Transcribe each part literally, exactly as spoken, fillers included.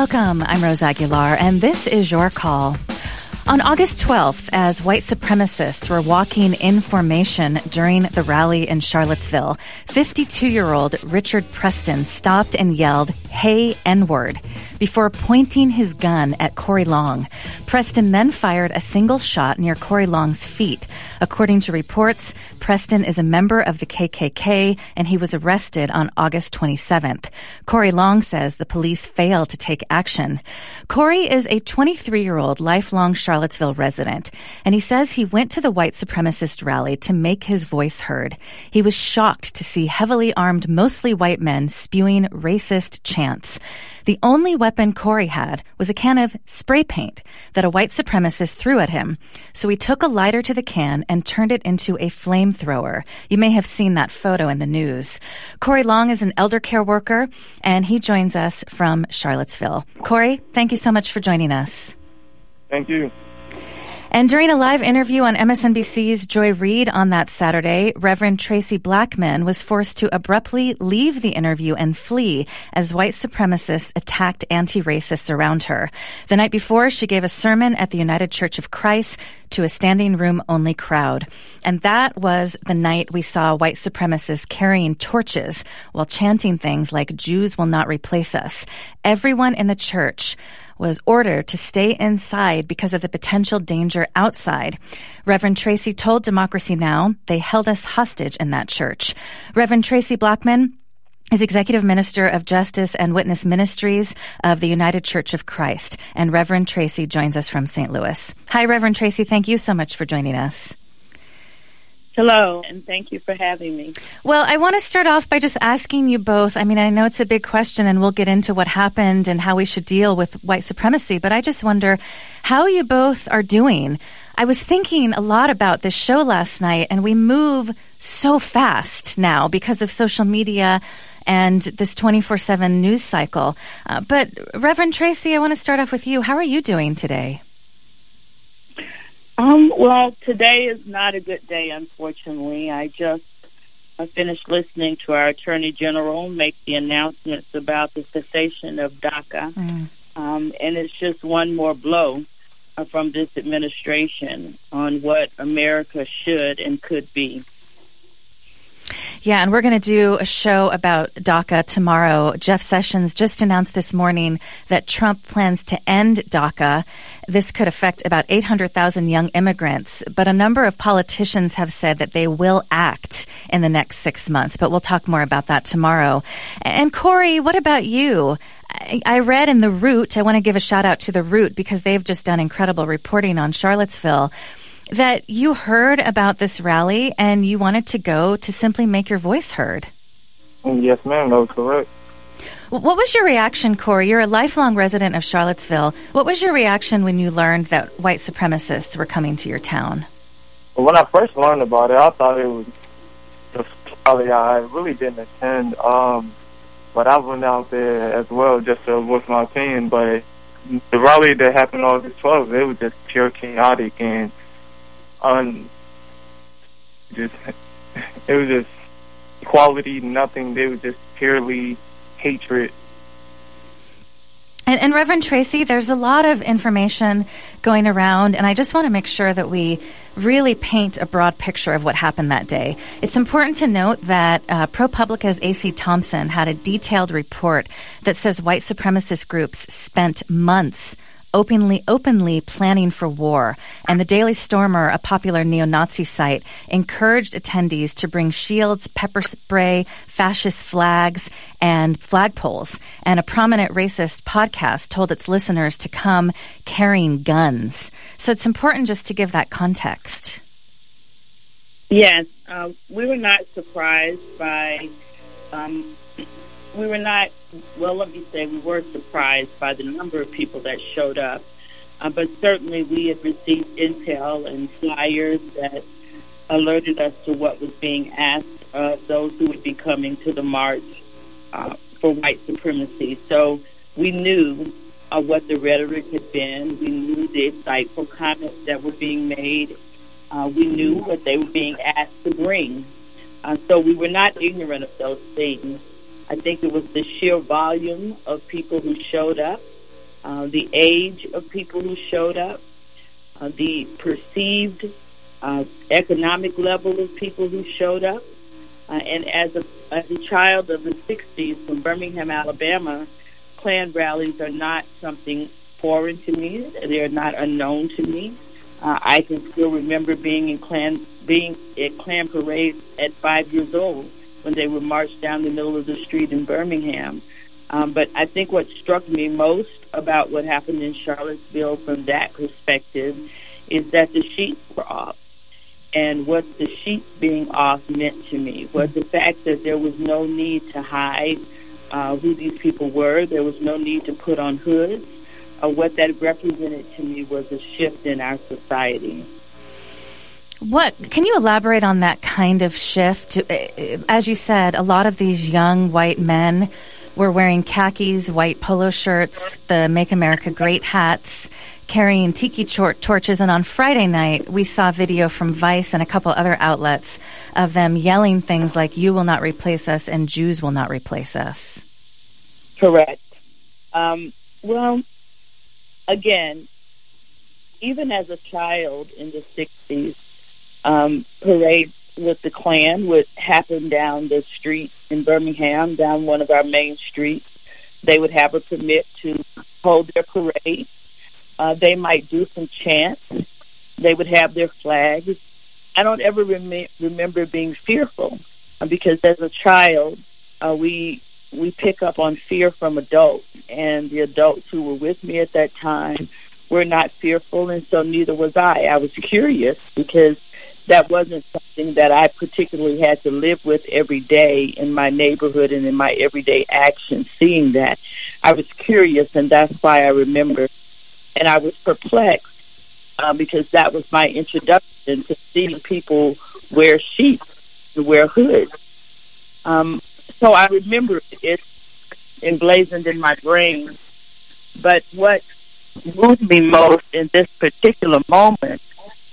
Welcome, I'm Rose Aguilar, and this is Your Call. On August twelfth, as white supremacists were walking in formation during the rally in Charlottesville, fifty-two-year-old Richard Preston stopped and yelled, "Hey, N-word," before pointing his gun at Corey Long. Preston then fired a single shot near Corey Long's feet. According to reports, Preston is a member of the K K K, and he was arrested on August twenty-seventh. Corey Long says the police failed to take action. Corey is a twenty-three-year-old lifelong Charlottesville resident, and he says he went to the white supremacist rally to make his voice heard. He was shocked to see heavily armed, mostly white men spewing racist chants. The only weapon Corey had was a can of spray paint that a white supremacist threw at him. So he took a lighter to the can and turned it into a flamethrower. You may have seen that photo in the news. Corey Long is an elder care worker, and he joins us from Charlottesville. Corey, thank you so much for joining us. Thank you. And during a live interview on M S N B C's Joy Reid on that Saturday, Reverend Tracy Blackmon was forced to abruptly leave the interview and flee as white supremacists attacked anti-racists around her. The night before, she gave a sermon at the United Church of Christ to a standing room only crowd. And that was the night we saw white supremacists carrying torches while chanting things like "Jews will not replace us." Everyone in the church was ordered to stay inside because of the potential danger outside. Reverend Tracy told Democracy Now! They held us hostage in that church. Reverend Tracy Blackmon is Executive Minister of Justice and Witness Ministries of the United Church of Christ. And Reverend Tracy joins us from Saint Louis. Hi, Reverend Tracy. Thank you so much for joining us. Hello, and thank you for having me. Well, I want to start off by just asking you both. I mean, I know it's a big question, and we'll get into what happened and how we should deal with white supremacy, but I just wonder how you both are doing. I was thinking a lot about this show last night, and we move so fast now because of social media and this twenty-four seven news cycle. Uh, but Reverend Tracy, I want to start off with you. How are you doing today? Um, well, today is not a good day, unfortunately. I just I finished listening to our Attorney General make the announcements about the cessation of DACA, mm. um, and it's just one more blow uh, from this administration on what America should and could be. Yeah, and we're going to do a show about DACA tomorrow. Jeff Sessions just announced this morning that Trump plans to end DACA. This could affect about eight hundred thousand young immigrants, but a number of politicians have said that they will act in the next six months, but we'll talk more about that tomorrow. And Corey, what about you? I read in The Root, I want to give a shout out to The Root because they've just done incredible reporting on Charlottesville, that you heard about this rally and you wanted to go to simply make your voice heard. Yes, ma'am, that was correct. What was your reaction, Corey? You're a lifelong resident of Charlottesville. What was your reaction when you learned that white supremacists were coming to your town? Well, when I first learned about it, I thought it was just rally. I really didn't attend, um, but I went out there as well just to voice my opinion. But the rally that happened on August twelfth, it was just pure chaotic and Um, just it was just equality, nothing. They were just purely hatred. And, and Reverend Tracy, there's a lot of information going around, and I just want to make sure that we really paint a broad picture of what happened that day. It's important to note that uh, ProPublica's A C Thompson had a detailed report that says white supremacist groups spent months openly openly planning for war. And the Daily Stormer, a popular neo-Nazi site, encouraged attendees to bring shields, pepper spray, fascist flags, and flagpoles. And a prominent racist podcast told its listeners to come carrying guns. So it's important just to give that context. Yes, uh, we were not surprised by... Um, We were not, well, let me say we were surprised by the number of people that showed up. Uh, but certainly we had received intel and flyers that alerted us to what was being asked of those who would be coming to the march uh, for white supremacy. So we knew uh, what the rhetoric had been. We knew the insightful comments that were being made. Uh, we knew what they were being asked to bring. Uh, so we were not ignorant of those things. I think it was the sheer volume of people who showed up uh, the age of people who showed up, uh, the perceived uh, economic level of people who showed up. Uh, and as a, as a child of the sixties from Birmingham, Alabama, Klan rallies are not something foreign to me. They are not unknown to me. Uh, I can still remember being in Klan, being at Klan parades at five years old when they would march down the middle of the street in Birmingham. Um, but I think what struck me most about what happened in Charlottesville from that perspective is that the sheets were off. And what the sheets being off meant to me was the fact that there was no need to hide uh, who these people were. There was no need to put on hoods. Uh, what that represented to me was a shift in our society. What can you elaborate on that kind of shift? As you said, a lot of these young white men were wearing khakis, white polo shirts, the Make America Great hats, carrying tiki tor- torches. And on Friday night, we saw video from Vice and a couple other outlets of them yelling things like, "You will not replace us," and "Jews will not replace us." Correct. Um, well, again, even as a child in the sixties, um, parades with the Klan would happen down the street in Birmingham, down one of our main streets. They would have a permit to hold their parade. Uh, they might do some chants. They would have their flags. I don't ever rem- remember being fearful uh, because as a child, uh, we we pick up on fear from adults, and the adults who were with me at that time were not fearful, and so neither was I. I was curious because that wasn't something that I particularly had to live with every day in my neighborhood and in my everyday actions, seeing that. I was curious, and that's why I remember. And I was perplexed uh, because that was my introduction to seeing people wear sheets, to wear hoods. Um, so I remember it emblazoned in my brain. But what moved me most in this particular moment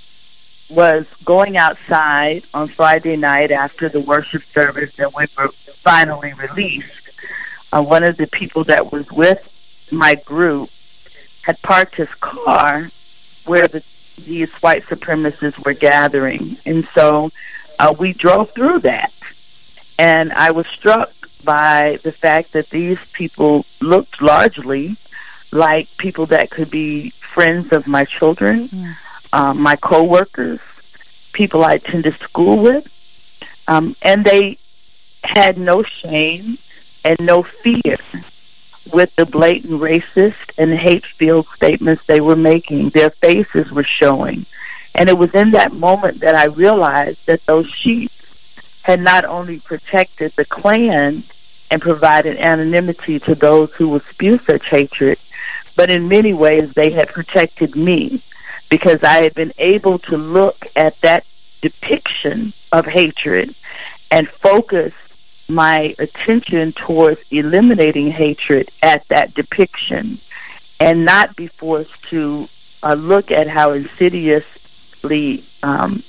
was going outside on Friday night after the worship service and we were finally released. Uh, one of the people that was with my group had parked his car where the, these white supremacists were gathering. And so uh, we drove through that. And I was struck by the fact that these people looked largely like people that could be friends of my children, mm. um, my coworkers, people I attended school with. Um, and they had no shame and no fear with the blatant racist and hate-filled statements they were making. Their faces were showing. And it was in that moment that I realized that those sheets had not only protected the Klan and provided anonymity to those who would spew such hatred, but in many ways they had protected me because I had been able to look at that depiction of hatred and focus my attention towards eliminating hatred at that depiction and not be forced to uh, look at how insidiously um,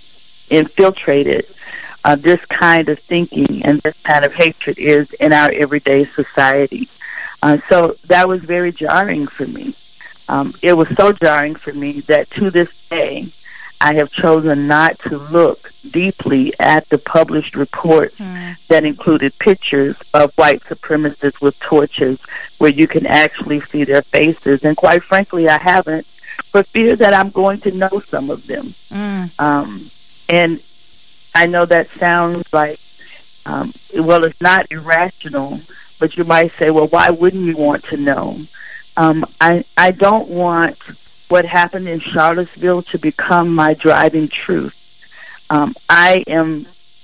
infiltrated uh, this kind of thinking and this kind of hatred is in our everyday society. Uh, so that was very jarring for me. Um, it was so jarring for me that to this day, I have chosen not to look deeply at the published reports mm. that included pictures of white supremacists with torches where you can actually see their faces. And quite frankly, I haven't for fear that I'm going to know some of them. Mm. Um, and I know that sounds like, um, well, it's not irrational, but you might say, well, why wouldn't you want to know? Um, I, I don't want what happened in Charlottesville to become my driving truth. Um, I am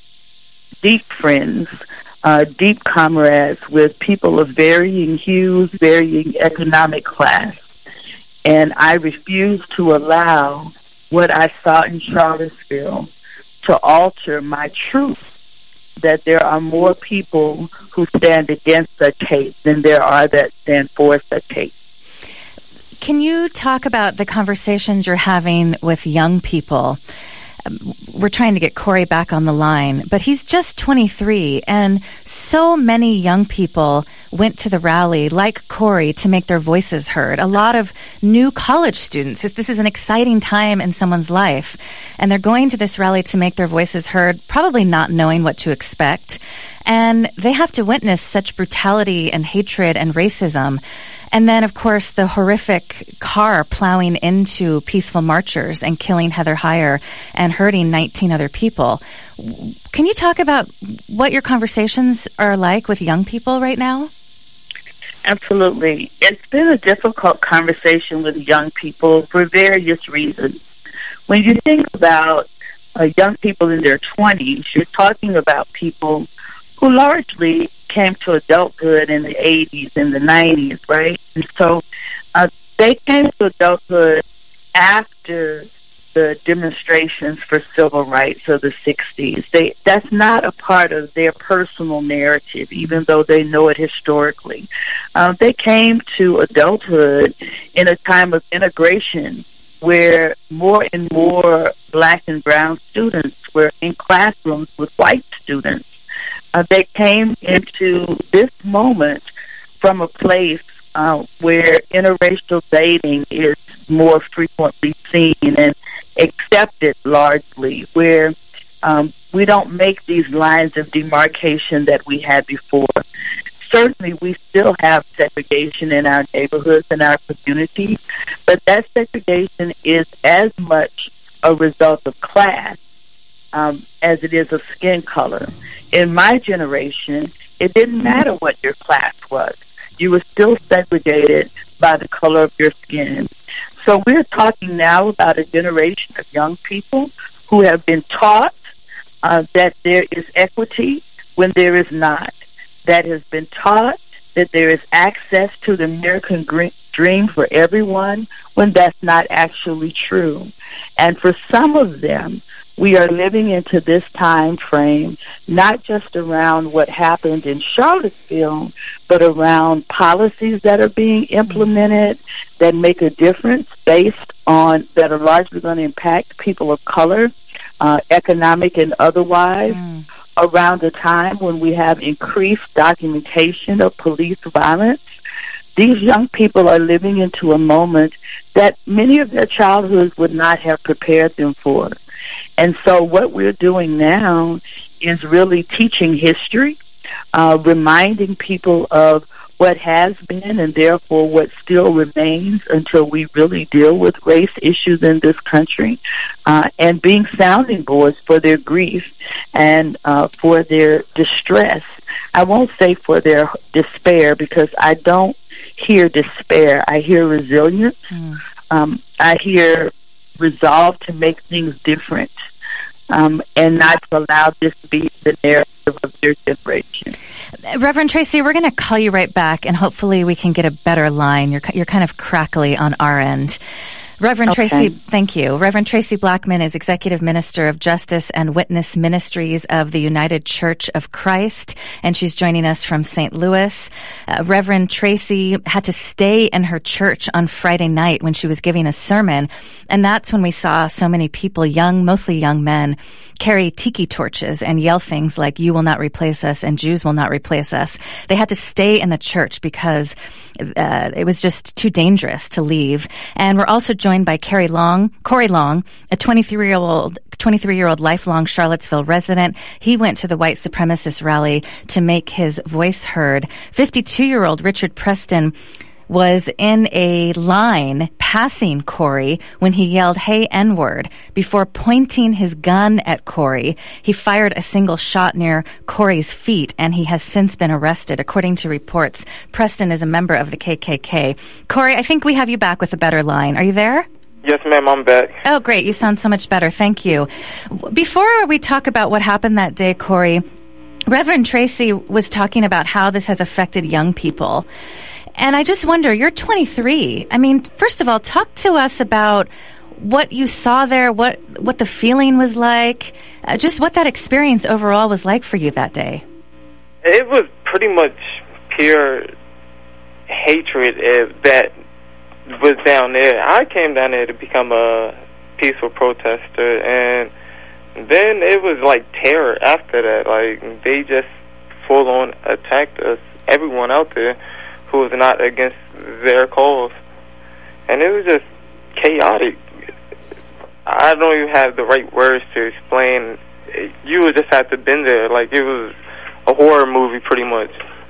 deep friends, uh, deep comrades with people of varying hues, varying economic class. And I refuse to allow what I saw in Charlottesville to alter my truth that there are more people who stand against such hate than there are that stand for such hate. Can you talk about the conversations you're having with young people? we're trying to get Corey back on the line, but he's just twenty-three, and so many young people went to the rally, like Corey, to make their voices heard. A lot of new college students. This is an exciting time in someone's life, and they're going to this rally to make their voices heard, probably not knowing what to expect, and they have to witness such brutality and hatred and racism. And then, of course, the horrific car plowing into peaceful marchers and killing Heather Heyer and hurting nineteen other people. Can you talk about what your conversations are like with young people right now? Absolutely. It's been a difficult conversation with young people for various reasons. When you think about uh, young people in their twenties, you're talking about people who largely came to adulthood in the eighties and the nineties, right? And so uh, they came to adulthood after the demonstrations for civil rights of the sixties. They, that's not a part of their personal narrative, even though they know it historically. Uh, they came to adulthood in a time of integration where more and more black and brown students were in classrooms with white students. Uh, they came into this moment from a place uh, where interracial dating is more frequently seen and accepted largely, where um, we don't make these lines of demarcation that we had before. Certainly, we still have segregation in our neighborhoods and our communities, but that segregation is as much a result of class um, as it is of skin color. In my generation, it didn't matter what your class was. You were still segregated by the color of your skin. So we're talking now about a generation of young people who have been taught uh, that there is equity when there is not, that has been taught that there is access to the American dream for everyone when that's not actually true. And for some of them, we are living into this time frame, not just around what happened in Charlottesville, but around policies that are being implemented that make a difference based on, that are largely going to impact people of color, uh, economic and otherwise, mm. around a time when we have increased documentation of police violence. These young people are living into a moment that many of their childhoods would not have prepared them for. And so what we're doing now is really teaching history, uh, reminding people of what has been and therefore what still remains until we really deal with race issues in this country, uh, and being sounding boards for their grief and uh, for their distress. I won't say for their despair, because I don't hear despair. I hear resilience. Mm. Um, I hear resolve to make things different, um, and not to allow this to be the narrative of their generation. Reverend Tracy, we're going to call you right back, and hopefully we can get a better line. You're you're kind of crackly on our end. Reverend okay. Tracy, thank you. Reverend Tracy Blackmon is Executive Minister of Justice and Witness Ministries of the United Church of Christ, and she's joining us from Saint Louis. Uh, Reverend Tracy had to stay in her church on Friday night when she was giving a sermon, and that's when we saw so many people, young, mostly young men, carry tiki torches and yell things like, "You will not replace us," and "Jews will not replace us." They had to stay in the church because uh, it was just too dangerous to leave. And we're also joined by Carrie Long, Corey Long, a twenty-three-year-old twenty-three-year-old lifelong Charlottesville resident. He went to the white supremacist rally to make his voice heard. fifty-two-year-old Richard Preston was in a line passing Corey when he yelled, "Hey, N-word," before pointing his gun at Corey. He fired a single shot near Corey's feet, and he has since been arrested. According to reports, Preston is a member of the K K K. Corey, I think we have you back with a better line. Are you there? Yes, ma'am, I'm back. Oh, great. You sound so much better. Thank you. Before we talk about what happened that day, Corey, Reverend Tracy was talking about how this has affected young people. And I just wonder, you're twenty-three. I mean, first of all, talk to us about what you saw there, what what the feeling was like, uh, just what that experience overall was like for you that day. It was pretty much pure hatred uh, that was down there. I came down there to become a peaceful protester, and then it was like terror after that. Like, they just full on attacked us, everyone out there who was not against their cause. And it was just chaotic. I don't even have the right words to explain. You would just have to been there. Like, it was a horror movie pretty much.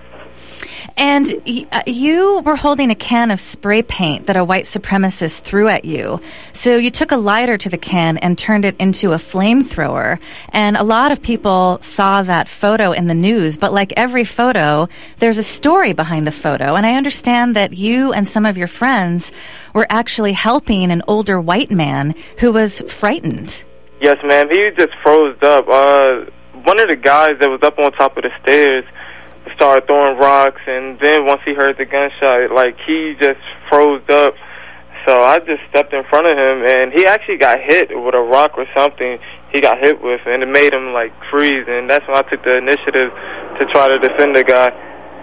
And y- uh, you were holding a can of spray paint that a white supremacist threw at you. So you took a lighter to the can and turned it into a flamethrower. And a lot of people saw that photo in the news. But like every photo, there's a story behind the photo. And I understand that you and some of your friends were actually helping an older white man who was frightened. Yes, ma'am. He just froze up. Uh, one of the guys that was up on top of the stairs started throwing rocks, and then once he heard the gunshot, like, he just froze up. So I just stepped in front of him, and he actually got hit with a rock or something he got hit with, and it made him, like, freeze, and that's when I took the initiative to try to defend the guy.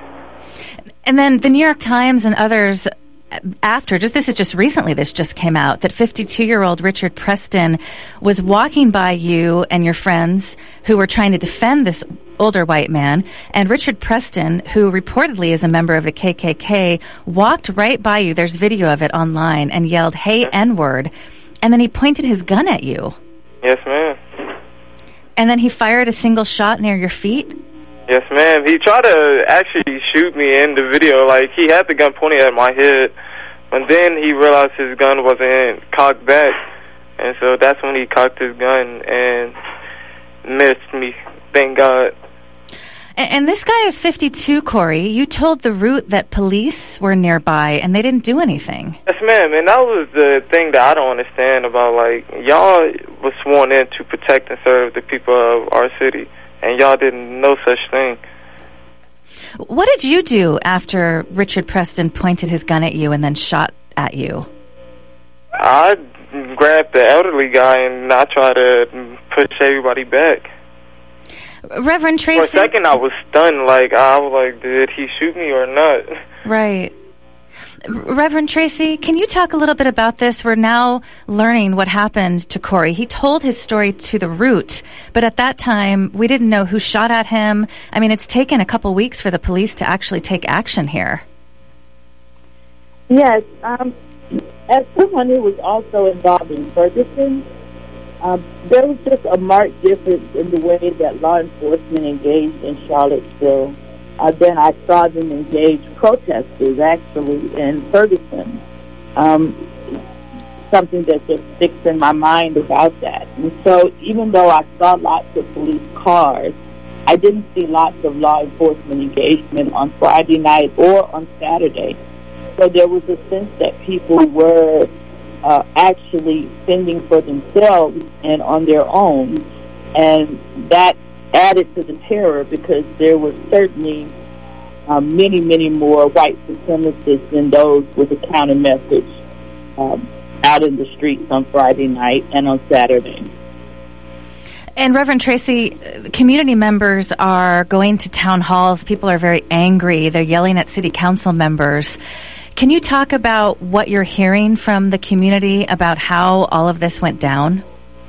And then the New York Times and others after, just this is just recently, this just came out, that fifty-two-year-old Richard Preston was walking by you and your friends who were trying to defend this older white man, and Richard Preston, who reportedly is a member of the K K K, walked right by you, there's video of it online, and yelled, "Hey, N-word," and then he pointed his gun at you. Yes, ma'am. And then he fired a single shot near your feet? Yes, ma'am. He tried to actually shoot me in the video. Like, he had the gun pointing at my head, but then he realized his gun wasn't cocked back, and so that's when he cocked his gun and missed me. Thank God. And, and this guy is fifty-two, Corey. You told The Root that police were nearby, and they didn't do anything. Yes, ma'am. And that was the thing that I don't understand about, like, y'all was sworn in to protect and serve the people of our city, and y'all didn't know such thing. What did you do after Richard Preston pointed his gun at you and then shot at you? I grabbed the elderly guy and I tried to push everybody back. Reverend Tracy? For a second, I was stunned. Like, I was like, did he shoot me or not? Right. Reverend Tracy, can you talk a little bit about this? We're now learning what happened to Corey. He told his story to The Root, but at that time, we didn't know who shot at him. I mean, it's taken a couple weeks for the police to actually take action here. Yes. Um, as someone who was also involved in Ferguson, um, there was just a marked difference in the way that law enforcement engaged in Charlottesville. Uh, then I saw them engage protesters, actually, in Ferguson. Um, something that just sticks in my mind about that. And so even though I saw lots of police cars, I didn't see lots of law enforcement engagement on Friday night or on Saturday. So there was a sense that people were uh, actually fending for themselves and on their own. And that added to the terror because there was certainly uh, many, many more white supremacists than those with a counter message um, out in the streets on Friday night and on Saturday. And Reverend Tracy, community members are going to town halls. People are very angry. They're yelling at city council members. Can you talk about what you're hearing from the community about how all of this went down?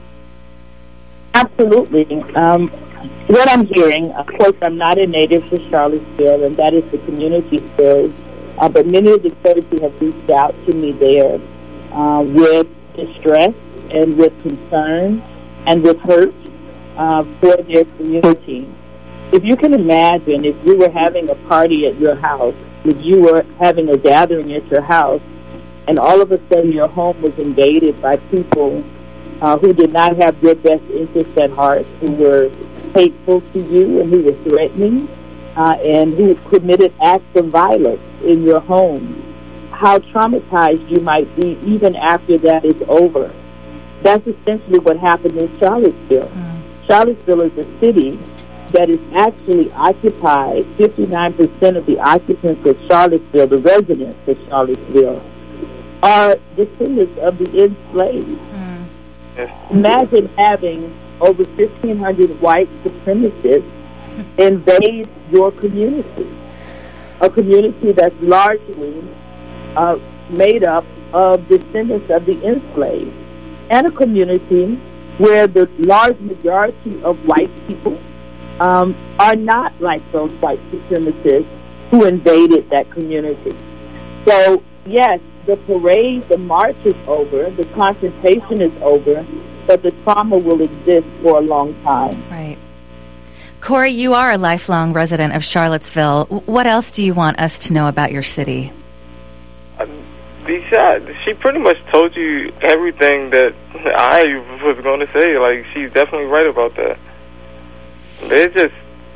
Absolutely. Um, what I'm hearing, of course, I'm not a native to Charlottesville, and that is the community story. Uh, but many of the clergy have reached out to me there uh, with distress and with concern and with hurt uh, for their community. If you can imagine, if you were having a party at your house, if you were having a gathering at your house, and all of a sudden your home was invaded by people uh, who did not have your best interests at heart, who were hateful to you and who were threatening, uh, and who committed acts of violence in your home, how traumatized you might be even after that is over. That's essentially what happened in Charlottesville. Mm. Charlottesville is a city that is actually occupied, fifty-nine percent of the occupants of Charlottesville, the residents of Charlottesville, are descendants of the enslaved. Mm. Imagine having over fifteen hundred white supremacists invade your community, a community that's largely uh, made up of descendants of the enslaved, and a community where the large majority of white people um, are not like those white supremacists who invaded that community. So, yes, the parade, the march is over, the confrontation is over, but the trauma will exist for a long time. Right. Corey, you are a lifelong resident of Charlottesville. What else do you want us to know about your city? Um, besides, she pretty much told you everything that I was going to say. Like, she's definitely right about that. It's just,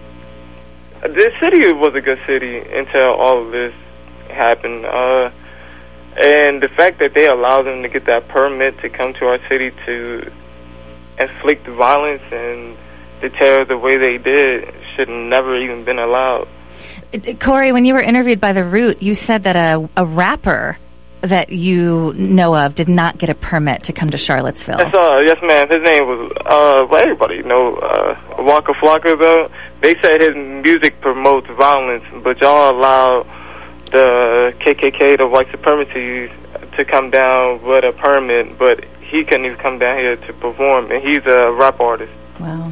this city was a good city until all of this happened. Uh, and the fact that they allowed them to get that permit to come to our city to inflict violence and deter the way they did should never even been allowed. Corey, when you were interviewed by The Root, you said that a, a rapper that you know of did not get a permit to come to Charlottesville. Yes, uh, yes, ma'am. His name was, uh, well, everybody know, uh, Waka Flocka, though. They said his music promotes violence, but y'all allow the K K K, the white supremacy, to come down with a permit, but he couldn't even come down here to perform, and he's a rap artist. Wow.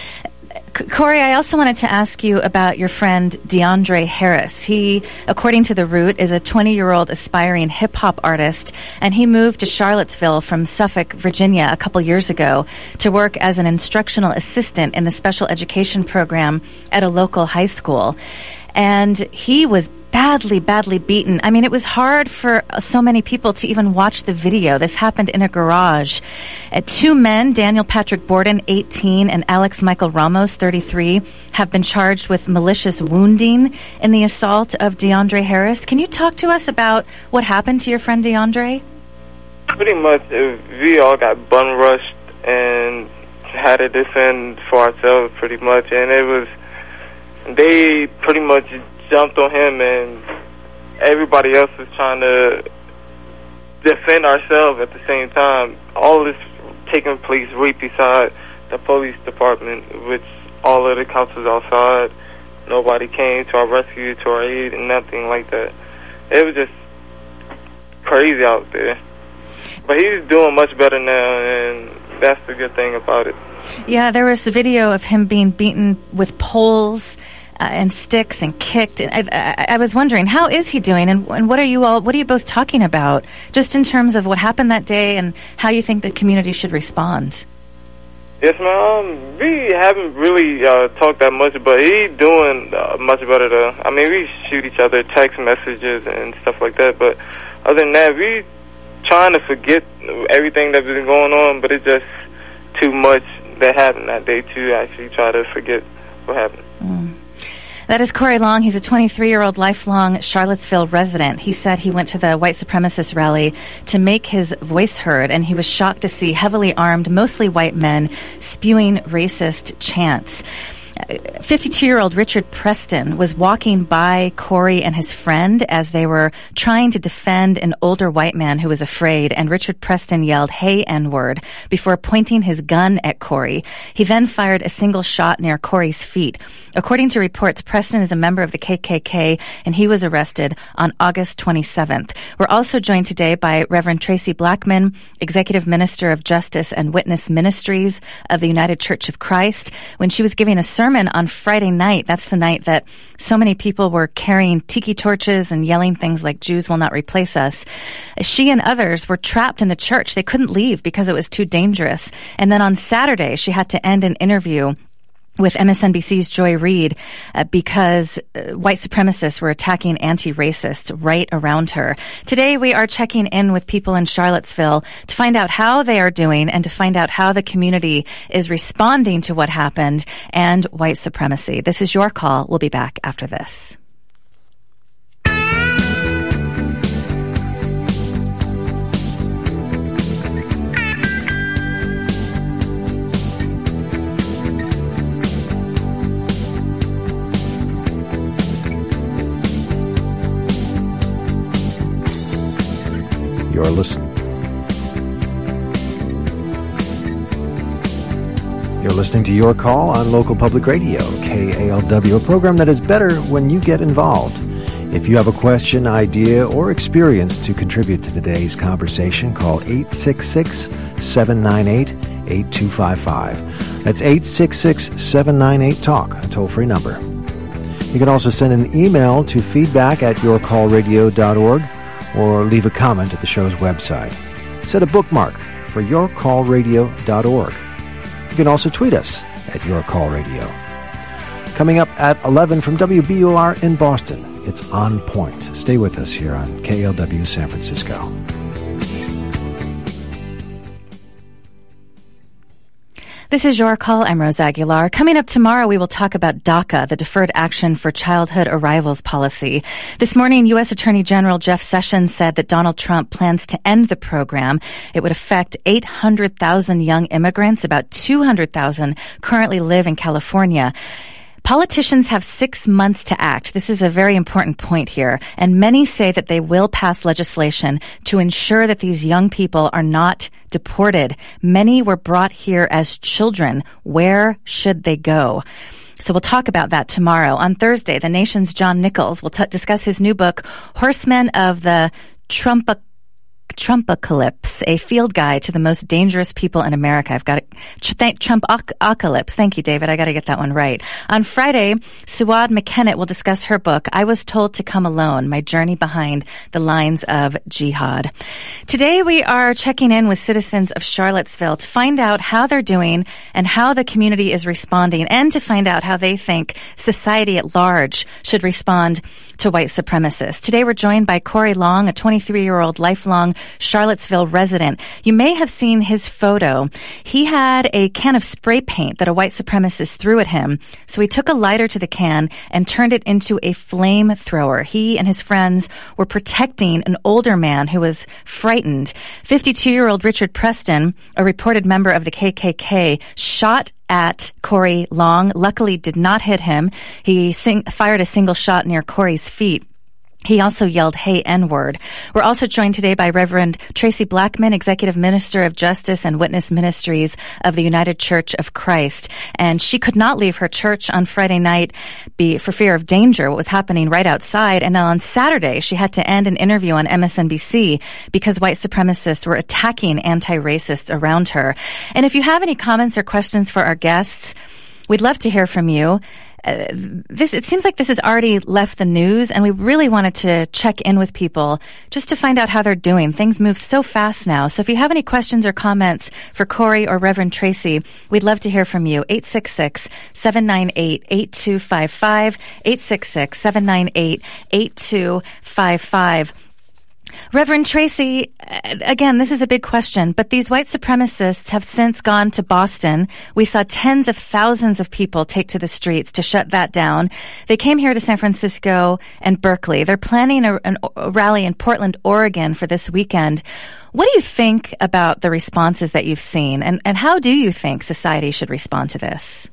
C- Corey, I also wanted to ask you about your friend DeAndre Harris. He, according to The Root, is a twenty-year-old aspiring hip-hop artist, and he moved to Charlottesville from Suffolk, Virginia, a couple years ago to work as an instructional assistant in the special education program at a local high school. And he was badly, badly beaten. I mean, it was hard for so many people to even watch the video. This happened in a garage. Uh, two men, Daniel Patrick Borden, eighteen, and Alex Michael Ramos, thirty-three, have been charged with malicious wounding in the assault of DeAndre Harris. Can you talk to us about what happened to your friend DeAndre? Pretty much, uh, we all got bun rushed and had to defend for ourselves, pretty much. And it was, they pretty much jumped on him, and everybody else was trying to defend ourselves at the same time. All this taking place right beside the police department, which all of the cops was outside. Nobody came to our rescue, to our aid, and nothing like that. It was just crazy out there. But he's doing much better now, and that's the good thing about it. Yeah, there was the video of him being beaten with poles Uh, and sticks and kicked. And I, I, I was wondering, how is he doing, and, and what are you all, what are you both talking about, just in terms of what happened that day and how you think the community should respond? Yes, ma'am. We haven't really uh, talked that much, but he's doing uh, much better, though. I mean, we shoot each other text messages and stuff like that, but other than that, we trying to forget everything that's been going on, but it's just too much that happened that day to actually try to forget what happened. Mm. That is Corey Long. He's a twenty-three-year-old lifelong Charlottesville resident. He said he went to the white supremacist rally to make his voice heard, and he was shocked to see heavily armed, mostly white men spewing racist chants. fifty-two-year-old Richard Preston was walking by Corey and his friend as they were trying to defend an older white man who was afraid, and Richard Preston yelled, "Hey, N-word," before pointing his gun at Corey. He then fired a single shot near Corey's feet. According to reports, Preston is a member of the K K K, and he was arrested on August twenty-seventh. We're also joined today by Reverend Tracy Blackman, Executive Minister of Justice and Witness Ministries of the United Church of Christ. When she was giving a sermon on Friday night, that's the night that so many people were carrying tiki torches and yelling things like "Jews will not replace us," she and others were trapped in the church. They couldn't leave because it was too dangerous. And then on Saturday, she had to end an interview with M S N B C's Joy Reid uh, because uh, white supremacists were attacking anti-racists right around her. Today, we are checking in with people in Charlottesville to find out how they are doing and to find out how the community is responding to what happened and white supremacy. This is Your Call. We'll be back after this. You're listening. You're listening to Your Call on Local Public Radio, K A L W, a program that is better when you get involved. If you have a question, idea, or experience to contribute to today's conversation, call eight six six, seven nine eight, eight two five five. That's eight six six, seven nine eight, TALK, a toll-free number. You can also send an email to feedback at your call radio dot org or leave a comment at the show's website. Set a bookmark for your call radio dot org. You can also tweet us at yourcallradio. Coming up at eleven from W B U R in Boston, it's On Point. Stay with us here on K L W San Francisco. This is Your Call. I'm Rose Aguilar. Coming up tomorrow, we will talk about DACA, the Deferred Action for Childhood Arrivals policy. This morning, U S Attorney General Jeff Sessions said that Donald Trump plans to end the program. It would affect eight hundred thousand young immigrants. About two hundred thousand currently live in California. Politicians have six months to act. This is a very important point here. And many say that they will pass legislation to ensure that these young people are not deported. Many were brought here as children. Where should they go? So we'll talk about that tomorrow. On Thursday, the Nation's John Nichols will t- discuss his new book, Horsemen of the Trump Trumpocalypse, a field guide to the most dangerous people in America. I've got it. Thank Trumpocalypse. Thank you, David. I got to get that one right. On Friday, Suad McKennett will discuss her book, I Was Told to Come Alone, My Journey Behind the Lines of Jihad. Today, we are checking in with citizens of Charlottesville to find out how they're doing and how the community is responding, and to find out how they think society at large should respond to white supremacists. Today, we're joined by Corey Long, a twenty-three-year-old lifelong Charlottesville resident. You may have seen his photo. He had a can of spray paint that a white supremacist threw at him. So he took a lighter to the can and turned it into a flamethrower. He and his friends were protecting an older man who was frightened. fifty-two-year-old Richard Preston, a reported member of the K K K, shot at Corey Long. Luckily did not hit him. He sing- fired a single shot near Corey's feet. He also yelled, "Hey, N-word." We're also joined today by Reverend Tracy Blackman, Executive Minister of Justice and Witness Ministries of the United Church of Christ. And she could not leave her church on Friday night be, for fear of danger, what was happening right outside. And then on Saturday, she had to end an interview on M S N B C because white supremacists were attacking anti-racists around her. And if you have any comments or questions for our guests, we'd love to hear from you. Uh, this it seems like this has already left the news, and we really wanted to check in with people just to find out how they're doing. Things move so fast now. So if you have any questions or comments for Corey or Reverend Tracy, we'd love to hear from you. eight six six, seven nine eight, eight two five five, eight six six, seven nine eight, eight two five five. Reverend Tracy, again, this is a big question, but these white supremacists have since gone to Boston. We saw tens of thousands of people take to the streets to shut that down. They came here to San Francisco and Berkeley. They're planning a, a rally in Portland, Oregon for this weekend. What do you think about the responses that you've seen, and, and how do you think society should respond to this?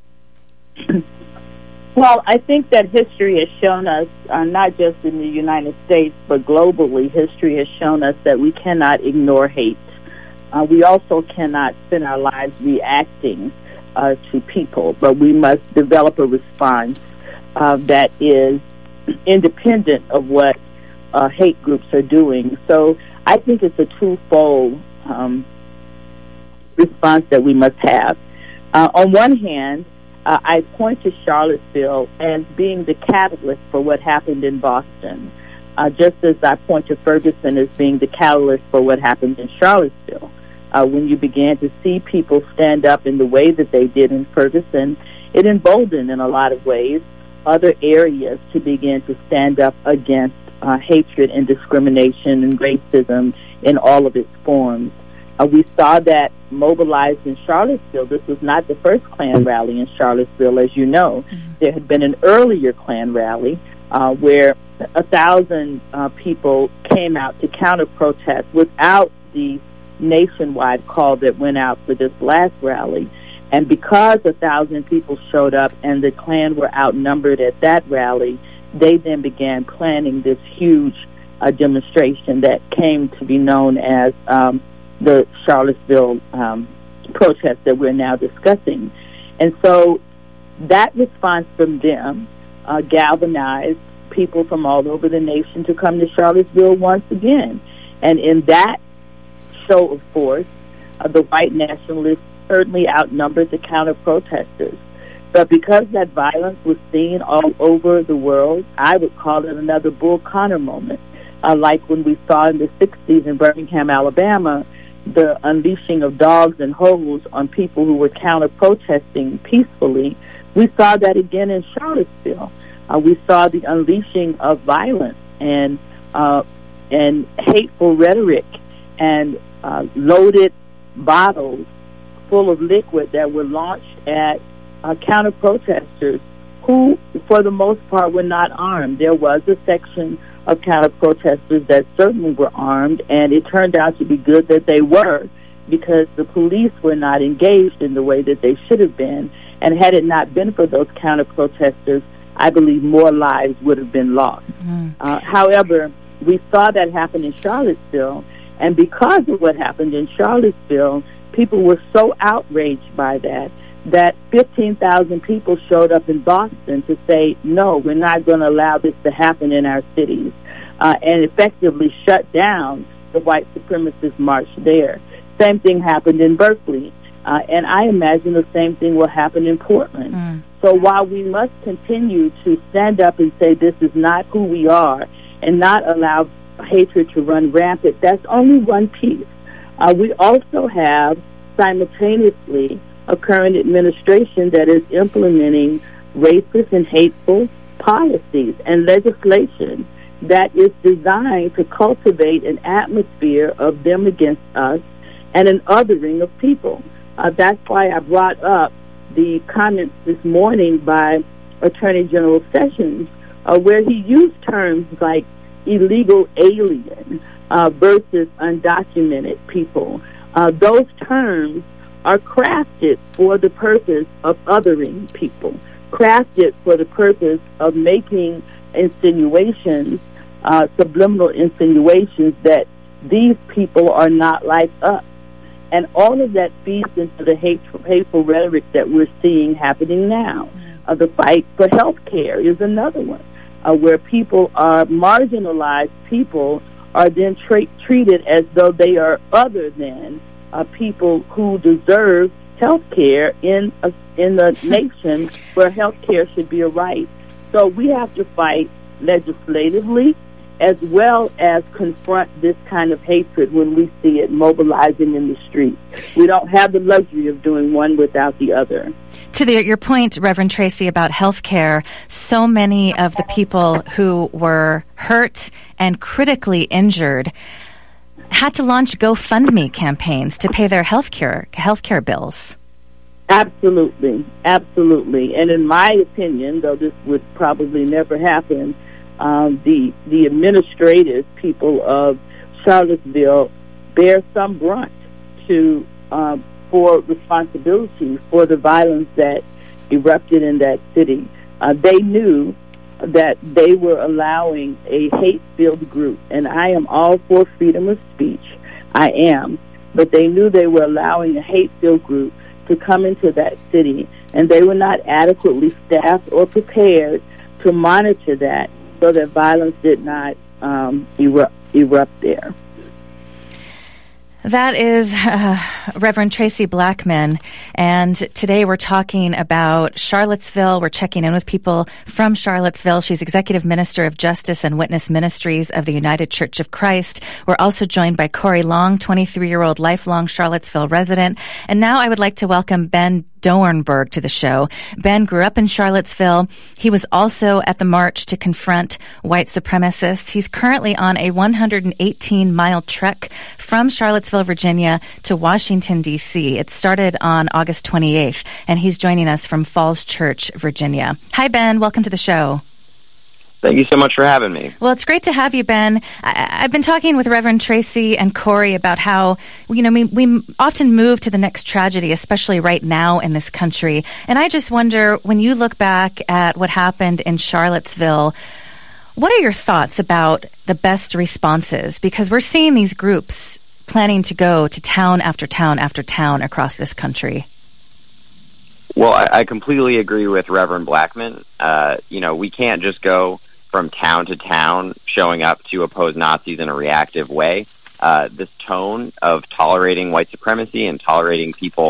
Well, I think that history has shown us, uh, not just in the United States, but globally, history has shown us that we cannot ignore hate. Uh, we also cannot spend our lives reacting uh, to people, but we must develop a response uh, that is independent of what uh, hate groups are doing. So I think it's a twofold um, response that we must have. Uh, on one hand, Uh, I point to Charlottesville as being the catalyst for what happened in Boston, uh, just as I point to Ferguson as being the catalyst for what happened in Charlottesville. Uh, when you began to see people stand up in the way that they did in Ferguson, it emboldened in a lot of ways other areas to begin to stand up against uh, hatred and discrimination and racism in all of its forms. Uh, we saw that mobilized in Charlottesville. This was not the first Klan rally in Charlottesville, as you know. Mm-hmm. There had been an earlier Klan rally uh, where a thousand uh, people came out to counter-protest without the nationwide call that went out for this last rally. And because a thousand people showed up and the Klan were outnumbered at that rally, they then began planning this huge uh, demonstration that came to be known as um, the Charlottesville um, protest that we're now discussing. And so that response from them uh, galvanized people from all over the nation to come to Charlottesville once again. And in that show of force, uh, the white nationalists certainly outnumbered the counter-protesters. But because that violence was seen all over the world, I would call it another Bull Connor moment. Uh, like when we saw in the sixties in Birmingham, Alabama, the unleashing of dogs and hose on people who were counter-protesting peacefully. We saw that again in Charlottesville. Uh, we saw the unleashing of violence and uh, and hateful rhetoric and uh, loaded bottles full of liquid that were launched at uh, counter-protesters who, for the most part, were not armed. There was a section of counter-protesters that certainly were armed, and it turned out to be good that they were, because the police were not engaged in the way that they should have been. And had it not been for those counter-protesters, I believe more lives would have been lost. Mm. Uh, however, we saw that happen in Charlottesville, and because of what happened in Charlottesville, people were so outraged by that that fifteen thousand people showed up in Boston to say, no, we're not going to allow this to happen in our cities, uh, and effectively shut down the white supremacist march there. Same thing happened in Berkeley, uh, and I imagine the same thing will happen in Portland. Mm. So while we must continue to stand up and say this is not who we are and not allow hatred to run rampant, that's only one piece. Uh, we also have simultaneously a current administration that is implementing racist and hateful policies and legislation that is designed to cultivate an atmosphere of them against us and an othering of people. Uh, that's why I brought up the comments this morning by Attorney General Sessions, uh, where he used terms like illegal alien uh, versus undocumented people. Uh, those terms are crafted for the purpose of othering people, crafted for the purpose of making insinuations, uh, subliminal insinuations that these people are not like us. And all of that feeds into the hateful, hateful rhetoric that we're seeing happening now. Uh, the fight for health care is another one, uh, where people are marginalized, people are then tra- treated as though they are other than Uh, people who deserve health care in a, in a nation where health care should be a right. So we have to fight legislatively as well as confront this kind of hatred when we see it mobilizing in the streets. We don't have the luxury of doing one without the other. To the, your point, Reverend Tracy, about health care, so many of the people who were hurt and critically injured had to launch GoFundMe campaigns to pay their health care, health care bills. Absolutely, absolutely. And in my opinion, though this would probably never happen, um, the the administrative people of Charlottesville bear some brunt to um, for responsibility for the violence that erupted in that city. Uh, they knew that they were allowing a hate-filled group, and I am all for freedom of speech. I am. But they knew they were allowing a hate-filled group to come into that city, and they were not adequately staffed or prepared to monitor that so that violence did not um, erupt, erupt there. That is uh, Reverend Tracy Blackmon, and today we're talking about Charlottesville. We're checking in with people from Charlottesville. She's Executive Minister of Justice and Witness Ministries of the United Church of Christ. We're also joined by Corey Long, twenty-three-year-old lifelong Charlottesville resident. And now I would like to welcome Ben Doernberg to the show. Ben grew up in Charlottesville. He was also at the march to confront white supremacists. He's currently on a one hundred eighteen mile trek from Charlottesville, Virginia to Washington, D C. It started on August twenty-eighth, and he's joining us from Falls Church, Virginia. Hi, Ben. Welcome to the show. Thank you so much for having me. Well, it's great to have you, Ben. I, I've been talking with Reverend Tracy and Corey about how, you know, we, we often move to the next tragedy, especially right now in this country. And I just wonder, when you look back at what happened in Charlottesville, what are your thoughts about the best responses? Because we're seeing these groups planning to go to town after town after town across this country. Well, I, I completely agree with Reverend Blackmon. Uh, you know, we can't just go from town to town showing up to oppose Nazis in a reactive way. Uh, this tone of tolerating white supremacy and tolerating people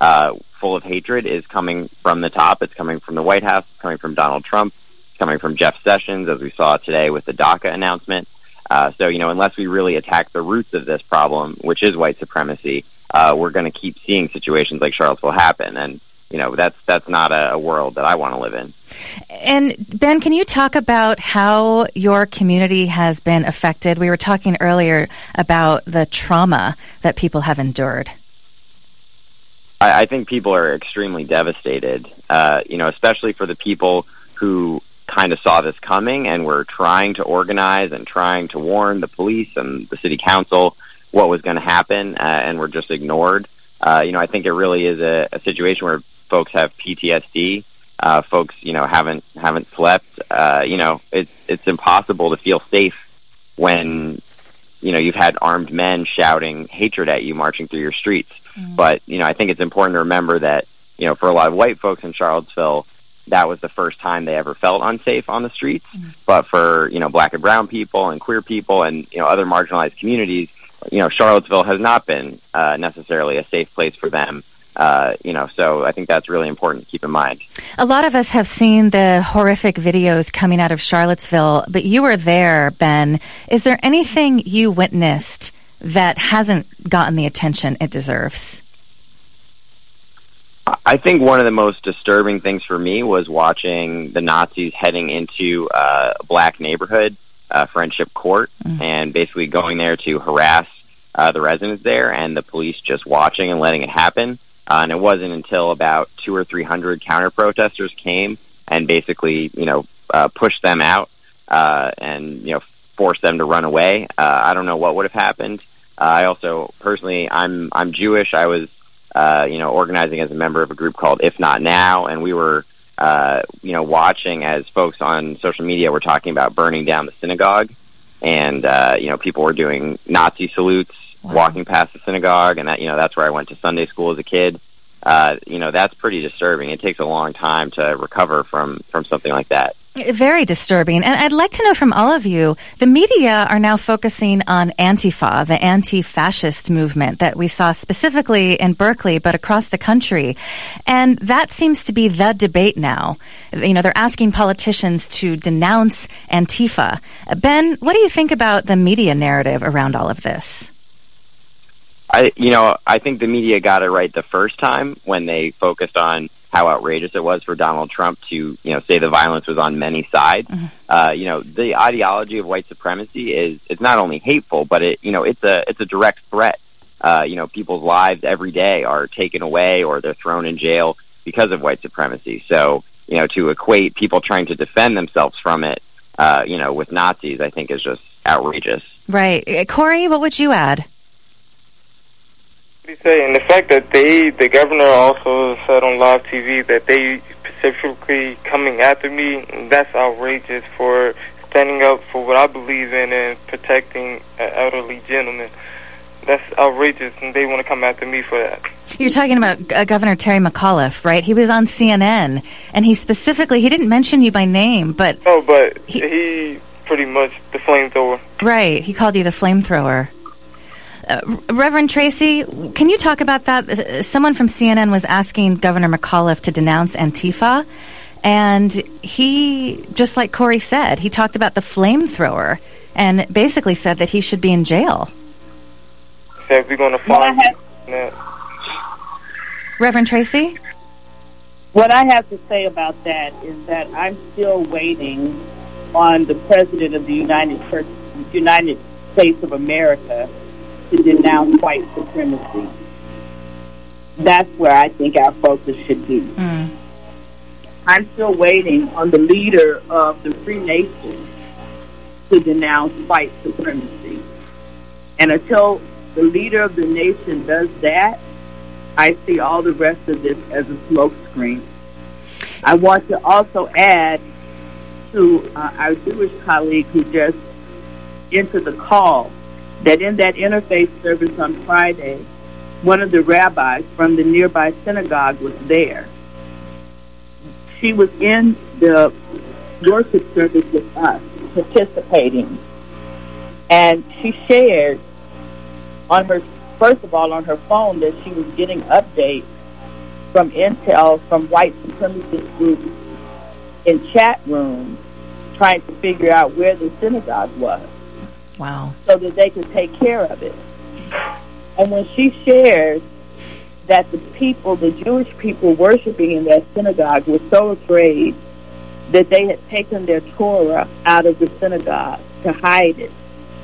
uh, full of hatred is coming from the top. It's coming from the White House. It's coming from Donald Trump. It's coming from Jeff Sessions, as we saw today with the DACA announcement. Uh, so, you know, unless we really attack the roots of this problem, which is white supremacy, uh, we're going to keep seeing situations like Charlottesville happen. And, you know, that's that's not a, a world that I want to live in. And, Ben, can you talk about how your community has been affected? We were talking earlier about the trauma that people have endured. I, I think people are extremely devastated, uh, you know, especially for the people who kind of saw this coming and were trying to organize and trying to warn the police and the city council what was going to happen, uh, and were just ignored. Uh, you know, I think it really is a, a situation where folks have P T S D. Uh, folks, you know, haven't haven't slept. Uh, you know, it's it's impossible to feel safe when, you know, you've had armed men shouting hatred at you, marching through your streets. Mm. But, you know, I think it's important to remember that, you know, for a lot of white folks in Charlottesville, that was the first time they ever felt unsafe on the streets. Mm. But for, you know, black and brown people and queer people and, you know, other marginalized communities, you know, Charlottesville has not been uh, necessarily a safe place for them. Uh, you know, so I think that's really important to keep in mind. A lot of us have seen the horrific videos coming out of Charlottesville, but you were there, Ben. Is there anything you witnessed that hasn't gotten the attention it deserves? I think one of the most disturbing things for me was watching the Nazis heading into uh, a black neighborhood, uh, Friendship Court, mm. and basically going there to harass uh, the residents there, and the police just watching and letting it happen. Uh, and it wasn't until about two or three hundred counter-protesters came and basically, you know, uh, pushed them out uh, and, you know, forced them to run away. Uh, I don't know what would have happened. Uh, I also, personally, I'm I'm Jewish. I was Uh, you know, organizing as a member of a group called If Not Now, and we were, uh, you know, watching as folks on social media were talking about burning down the synagogue, and, uh, you know, people were doing Nazi salutes, wow. walking past the synagogue, and that, you know, that's where I went to Sunday school as a kid. Uh, you know, that's pretty disturbing. It takes a long time to recover from, from something like that. Very disturbing. And I'd like to know from all of you, the media are now focusing on Antifa, the anti-fascist movement that we saw specifically in Berkeley, but across the country. And that seems to be the debate now. You know, they're asking politicians to denounce Antifa. Ben, what do you think about the media narrative around all of this? I, you know, I think the media got it right the first time when they focused on how outrageous it was for Donald Trump to, you know, say the violence was on many sides. Mm-hmm. Uh, you know, the ideology of white supremacy is, it's not only hateful, but it, you know, it's a, it's a direct threat. Uh, you know, people's lives every day are taken away or they're thrown in jail because of white supremacy. So, you know, to equate people trying to defend themselves from it, uh, you know, with Nazis, I think is just outrageous. Right. Corey, what would you add? What do you say? And the fact that they, the governor also said on live T V that they specifically coming after me, that's outrageous for standing up for what I believe in and protecting an elderly gentleman. That's outrageous, and they want to come after me for that. You're talking about uh, Governor Terry McAuliffe, right? He was on C N N, and he specifically, he didn't mention you by name, but... Oh, but he, he pretty much the flamethrower. Right, he called you the flamethrower. Uh, Reverend Tracy, can you talk about that? Someone from C N N was asking Governor McAuliffe to denounce Antifa, and he, just like Corey said, he talked about the flamethrower and basically said that he should be in jail. Said we're going to find have, Reverend Tracy? What I have to say about that is that I'm still waiting on the President of the United, United States of America to denounce white supremacy. That's where I think our focus should be. Mm. I'm still waiting on the leader of the free nation to denounce white supremacy. And until the leader of the nation does that, I see all the rest of this as a smokescreen. I want to also add to uh, our Jewish colleague who just entered the call that in that interfaith service on Friday, one of the rabbis from the nearby synagogue was there. She was in the worship service with us, participating. And she shared on her, first of all, on her phone that she was getting updates from intel from white supremacist groups in chat rooms trying to figure out where the synagogue was. Wow. So that they could take care of it. And when she shared that the people, the Jewish people worshiping in that synagogue were so afraid that they had taken their Torah out of the synagogue to hide it.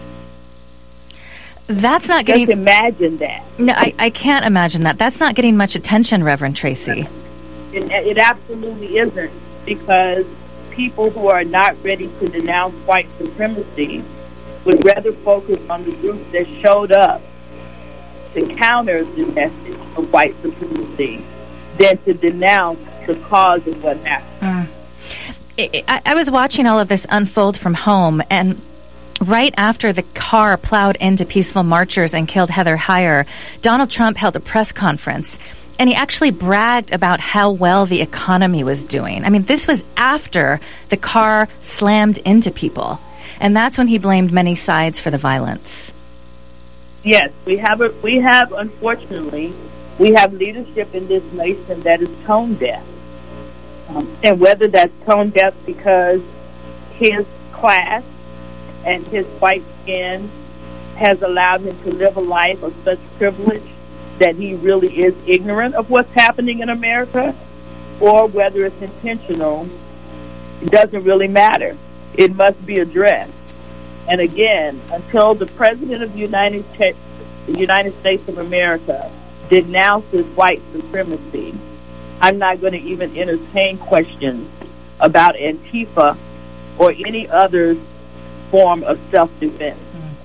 That's not getting... Just imagine that. No, I, I can't imagine that. That's not getting much attention, Reverend Tracy. It, it absolutely isn't, because people who are not ready to denounce white supremacy would rather focus on the groups that showed up to counter the message of white supremacy than to denounce the cause of what happened. Mm. I, I was watching all of this unfold from home, and right after the car plowed into peaceful marchers and killed Heather Heyer, Donald Trump held a press conference, and he actually bragged about how well the economy was doing. I mean, this was after the car slammed into people, and that's when he blamed many sides for the violence. Yes, we have, a, we have, unfortunately, we have leadership in this nation that is tone deaf. Um, and whether that's tone deaf because his class and his white skin has allowed him to live a life of such privilege that he really is ignorant of what's happening in America, or whether it's intentional, it doesn't really matter. It must be addressed. And again, until the President of the United, Te- the United States of America denounces white supremacy, I'm not going to even entertain questions about Antifa or any other form of self-defense.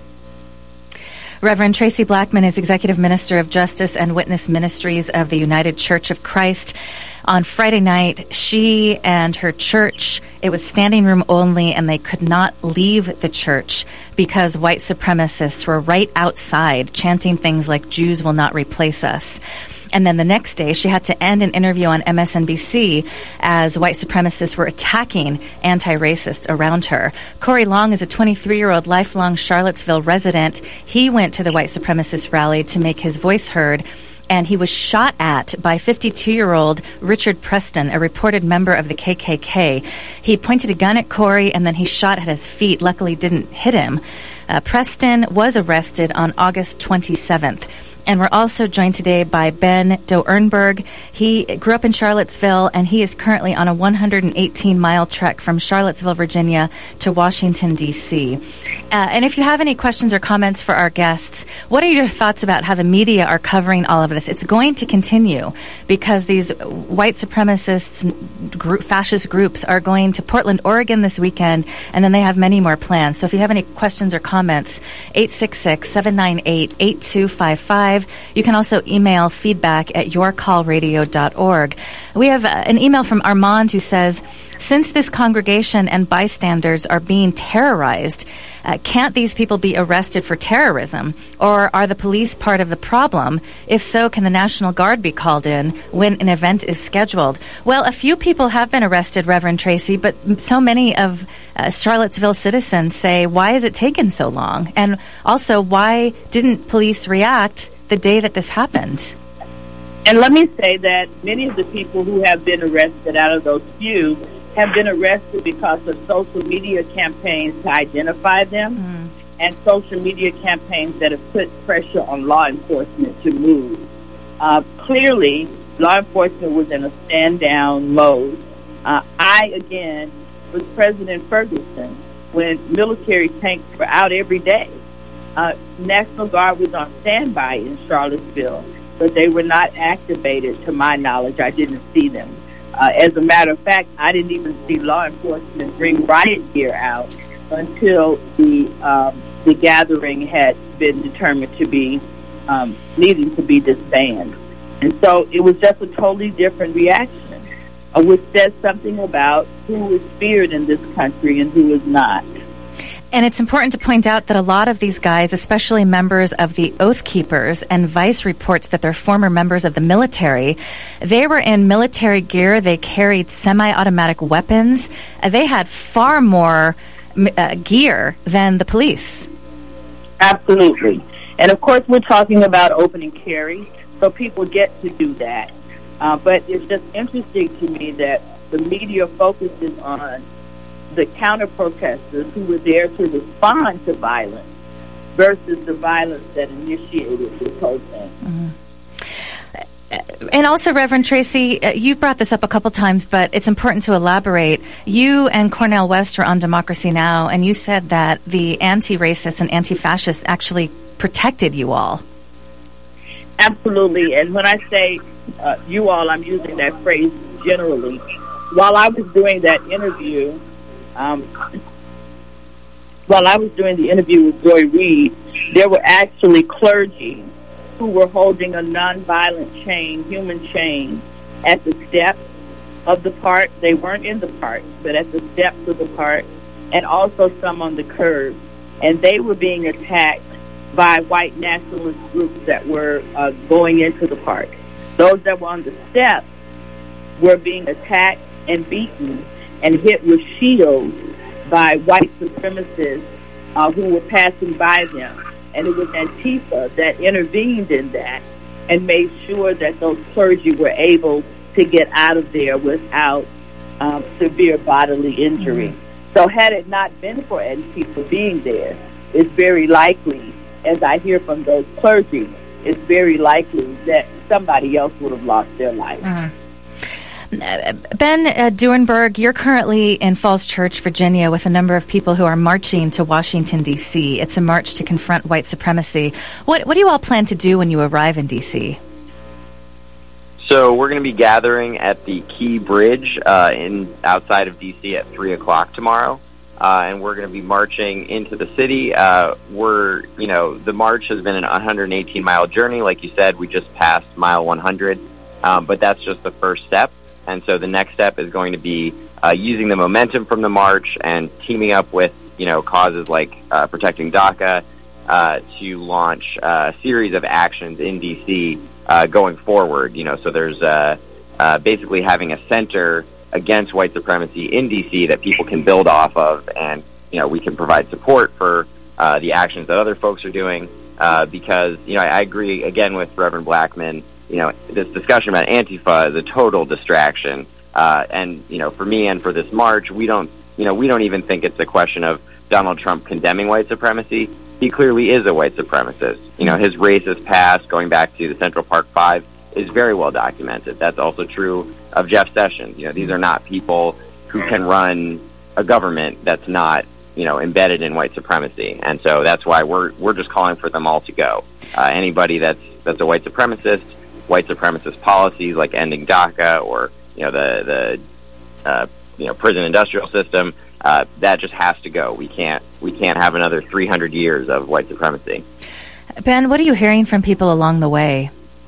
Reverend Tracy Blackmon is Executive Minister of Justice and Witness Ministries of the United Church of Christ. On Friday night, she and her church, it was standing room only, and they could not leave the church because white supremacists were right outside chanting things like, "Jews will not replace us." And then the next day, she had to end an interview on M S N B C as white supremacists were attacking anti-racists around her. Corey Long is a twenty-three-year-old lifelong Charlottesville resident. He went to the white supremacist rally to make his voice heard, and he was shot at by fifty-two-year-old Richard Preston, a reported member of the K K K. He pointed a gun at Corey, and then he shot at his feet. Luckily, didn't hit him. Uh, Preston was arrested on August twenty-seventh. And we're also joined today by Ben Doernberg. He grew up in Charlottesville, and he is currently on a one hundred eighteen mile trek from Charlottesville, Virginia to Washington, D C. Uh, and if you have any questions or comments for our guests, what are your thoughts about how the media are covering all of this? It's going to continue because these white supremacists, group, fascist groups are going to Portland, Oregon this weekend, and then they have many more plans. So if you have any questions or comments, eight six six, seven nine eight, eight two five five. You can also email feedback at your call radio dot org. We have an email from Armand who says, since this congregation and bystanders are being terrorized, uh, can't these people be arrested for terrorism? Or are the police part of the problem? If so, can the National Guard be called in when an event is scheduled? Well, a few people have been arrested, Reverend Tracy, but so many of uh, Charlottesville citizens say, why has it taken so long? And also, why didn't police react the day that this happened? And let me say that many of the people who have been arrested out of those few have been arrested because of social media campaigns to identify them mm. and social media campaigns that have put pressure on law enforcement to move. Uh, clearly, law enforcement was in a stand-down mode. Uh, I, again, was President Ferguson when military tanks were out every day. Uh, National Guard was on standby in Charlottesville, but they were not activated to my knowledge. I didn't see them. Uh, as a matter of fact, I didn't even see law enforcement bring riot gear out until the um, the gathering had been determined to be um, needing to be disbanded. And so it was just a totally different reaction, uh, which says something about who is feared in this country and who is not. And it's important to point out that a lot of these guys, especially members of the Oath Keepers, and Vice reports that they're former members of the military, they were in military gear. They carried semi-automatic weapons. Uh, they had far more uh, gear than the police. Absolutely. And, of course, we're talking about open and carry, so people get to do that. Uh, but it's just interesting to me that the media focuses on the counter-protesters who were there to respond to violence versus the violence that initiated this whole thing. Mm-hmm. And also, Reverend Tracy, uh, you've brought this up a couple times, but it's important to elaborate. You and Cornel West were on Democracy Now!, and you said that the anti-racists and anti-fascists actually protected you all. Absolutely. And when I say uh, you all, I'm using that phrase generally. While I was doing that interview, um, while I was doing the interview with Joy Reid, there were actually clergy who were holding a nonviolent chain, human chain, at the steps of the park. They weren't in the park, but at the steps of the park, and also some on the curb. And they were being attacked by white nationalist groups that were uh, going into the park. Those that were on the steps were being attacked and beaten and hit with shields by white supremacists uh, who were passing by them. And it was Antifa that intervened in that and made sure that those clergy were able to get out of there without um, severe bodily injury. Mm-hmm. So had it not been for Antifa being there, it's very likely, as I hear from those clergy, it's very likely that somebody else would have lost their life. Mm-hmm. Ben uh, Durenberg, you're currently in Falls Church, Virginia, with a number of people who are marching to Washington, D C It's a march to confront white supremacy. What, what do you all plan to do when you arrive in D C? So we're going to be gathering at the Key Bridge uh, in outside of D C at three o'clock tomorrow, uh, and we're going to be marching into the city. Uh, we're, you know, the march has been an one hundred eighteen mile journey. Like you said, we just passed mile one hundred, um, but that's just the first step. And so the next step is going to be uh, using the momentum from the march and teaming up with, you know, causes like uh, Protecting DACA uh, to launch uh, a series of actions in D C uh, going forward. You know, so there's uh, uh, basically having a center against white supremacy in D C that people can build off of, and, you know, we can provide support for uh, the actions that other folks are doing uh, because, you know, I, I agree, again, with Reverend Blackman. You know, this discussion about Antifa is a total distraction. Uh, and, you know, for me and for this march, we don't, you know, we don't even think it's a question of Donald Trump condemning white supremacy. He clearly is a white supremacist. You know, his racist past, going back to the Central Park Five, is very well documented. That's also true of Jeff Sessions. You know, these are not people who can run a government that's not, you know, embedded in white supremacy. And so that's why we're we're just calling for them all to go. Uh, anybody that's that's a white supremacist, white supremacist policies like ending DACA or, you know, the the uh, you know prison industrial system, uh, that just has to go. We can't we can't have another three hundred years of white supremacy. Ben, what are you hearing from people along the way?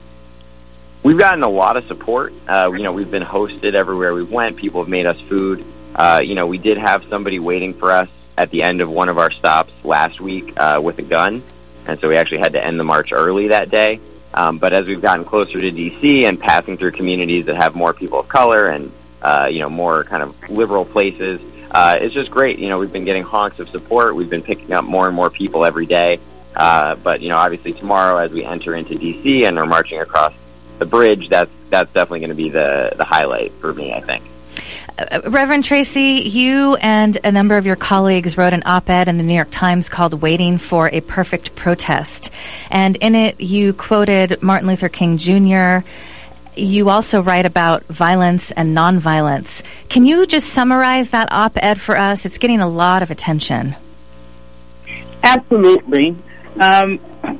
We've gotten a lot of support. Uh, you know, we've been hosted everywhere we went. People have made us food. Uh, you know, we did have somebody waiting for us at the end of one of our stops last week uh, with a gun, and so we actually had to end the march early that day. Um, but as we've gotten closer to D C and passing through communities that have more people of color and, uh, you know, more kind of liberal places, uh, it's just great. You know, we've been getting honks of support. We've been picking up more and more people every day. Uh, but, you know, obviously tomorrow as we enter into D C and are marching across the bridge, that's, that's definitely going to be the, the highlight for me, I think. Uh, Reverend Tracy, you and a number of your colleagues wrote an op-ed in the New York Times called Waiting for a Perfect Protest. And in it, you quoted Martin Luther King Junior You also write about violence and nonviolence. Can you just summarize that op-ed for us? It's getting a lot of attention. Absolutely. Um,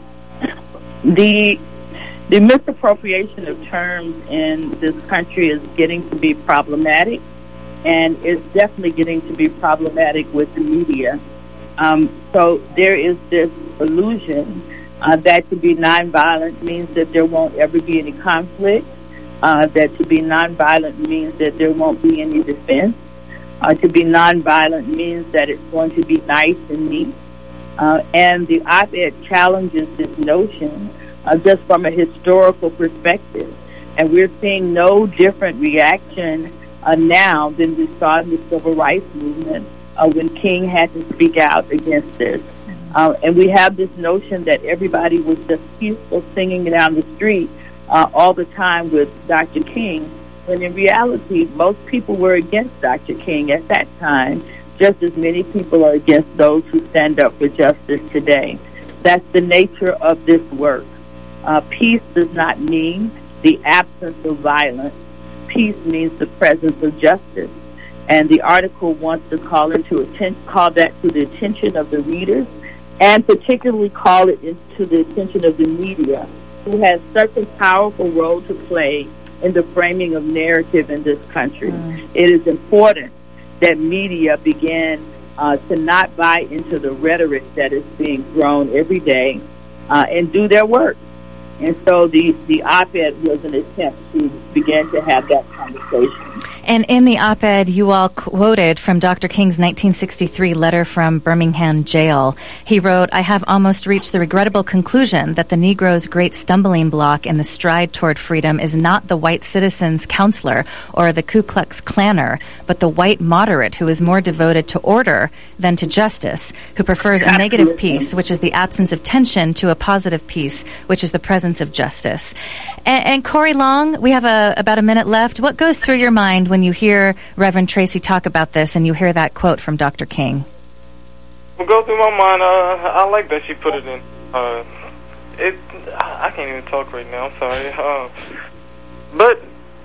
the the misappropriation of terms in this country is getting to be problematic, and it's definitely getting to be problematic with the media. Um, so there is this illusion uh, that to be nonviolent means that there won't ever be any conflict, uh, that to be nonviolent means that there won't be any defense, uh, to be nonviolent means that it's going to be nice and neat. Uh, and the op-ed challenges this notion uh, just from a historical perspective. And we're seeing no different reaction uh, now than we saw in the civil rights movement uh, when King had to speak out against this. Uh, and we have this notion that everybody was just peaceful singing down the street uh, all the time with Doctor King, when in reality, most people were against Doctor King at that time, just as many people are against those who stand up for justice today. That's the nature of this work. Uh, peace does not mean the absence of violence. Peace means the presence of justice. And the article wants to call into atten- call that to the attention of the readers, and particularly call it into the attention of the media, who has such a powerful role to play in the framing of narrative in this country. Mm. It is important that media begin uh, to not buy into the rhetoric that is being thrown every day uh, and do their work. And so the, the op-ed was an attempt to begin to have that conversation. And in the op-ed, you all quoted from Doctor King's nineteen sixty-three letter from Birmingham jail. He wrote, "I have almost reached the regrettable conclusion that the Negro's great stumbling block in the stride toward freedom is not the white citizen's counselor or the Ku Klux Klanner, but the white moderate who is more devoted to order than to justice, who prefers a negative peace, which is the absence of tension, to a positive peace, which is the presence of justice." And, and Corey Long, we have a, about a minute left. What goes through your mind when you hear Reverend Tracy talk about this and you hear that quote from Doctor King? What goes through my mind, uh, I like that she put it in. Uh, it, I can't even talk right now, I'm sorry. Uh, but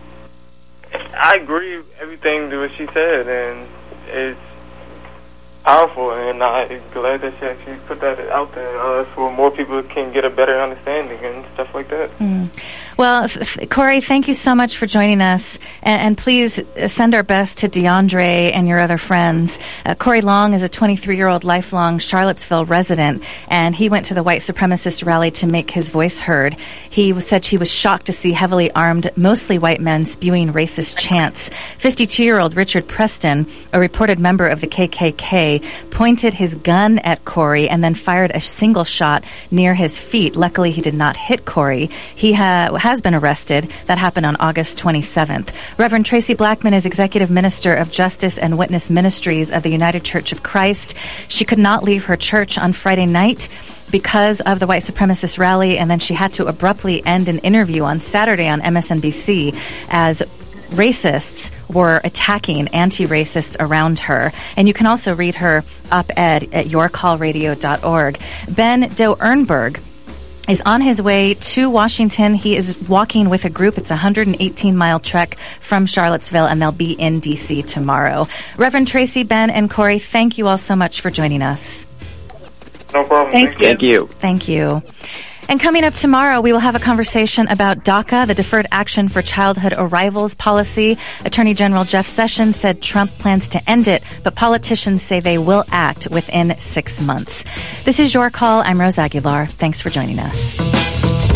I agree with everything that she said, and it's powerful, and I'm glad that she actually put that out there uh, so more people can get a better understanding and stuff like that. Mm. Well, f- f- Corey, thank you so much for joining us, and, and please send our best to DeAndre and your other friends. Uh, Corey Long is a twenty-three-year-old lifelong Charlottesville resident, and he went to the white supremacist rally to make his voice heard. He said he was shocked to see heavily armed, mostly white men spewing racist chants. fifty-two-year-old Richard Preston, a reported member of the K K K, pointed his gun at Corey and then fired a single shot near his feet. Luckily, he did not hit Corey. He ha- has been arrested. That happened on August twenty-seventh. Reverend Tracy Blackman is Executive Minister of Justice and Witness Ministries of the United Church of Christ. She could not leave her church on Friday night because of the white supremacist rally, and then she had to abruptly end an interview on Saturday on M S N B C as racists were attacking anti-racists around her. And you can also read her op-ed at your call radio dot org. Ben Doe Ernberg is on his way to Washington. He is walking with a group. It's a one hundred eighteen mile trek from Charlottesville, and they'll be in D C tomorrow. Reverend Tracy, Ben, and Corey, thank you all so much for joining us. No problem. Thank, Thank you. you. Thank you. And coming up tomorrow, we will have a conversation about DACA, the Deferred Action for Childhood Arrivals policy. Attorney General Jeff Sessions said Trump plans to end it, but politicians say they will act within six months. This is Your Call. I'm Rose Aguilar. Thanks for joining us.